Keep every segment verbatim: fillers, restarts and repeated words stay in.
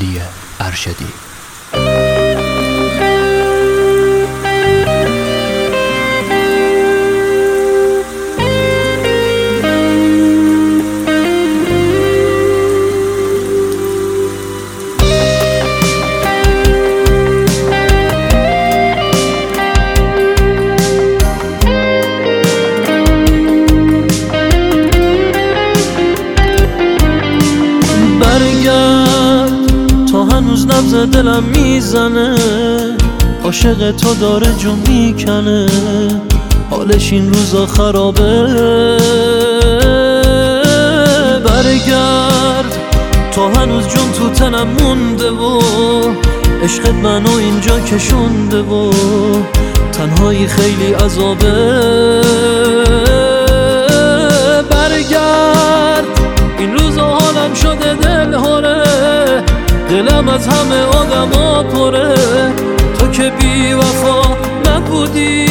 علی ارشدی. هنوز نبض دلم میزنه، عاشق تو داره جون میکنه، حالش این روزا خرابه. برگرد تو هنوز جون تو تنم مونده و عشقت منو اینجا کشونده و تنهایی خیلی عذابه. برگرد این روزا حالم شده دل هره، دلم از همه آدما پره، تو که بی وفا نبودی.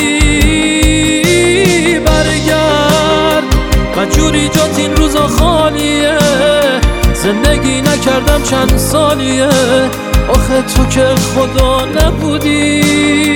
برگرد مجبوری جات این روزا خالیه، زندگی نکردم چند سالیه، آخه تو که خدا نبودی.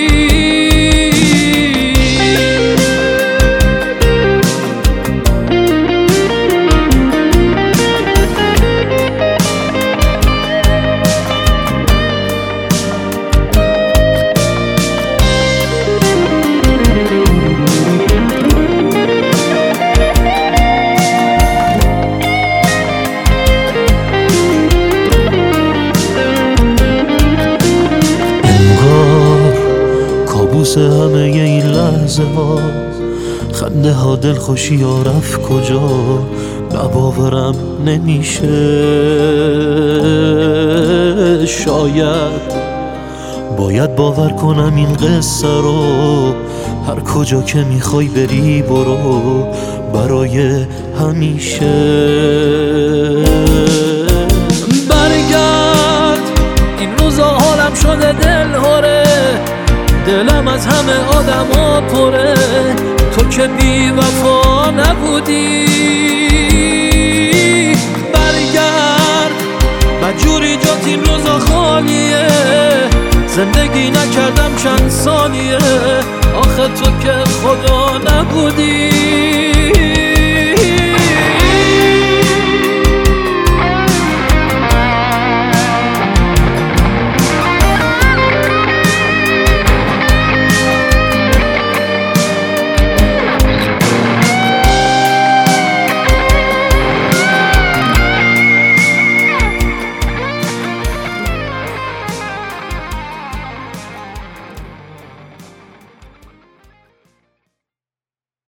همه این لحظه ها خنده ها دل خوشی ها رفت کجا، نباورم نمیشه. شاید باید باور کنم این قصه رو، هر کجا که میخوای بری برو برای همیشه. برگرد این روزا حالم شده دل هره، دلم از همه آدما پره، تو که بی وفا نبودی. برگرد مجبوری جات این روزا خالیه، زندگی نکردم چند سالیه، آخه تو که خدا نبودی.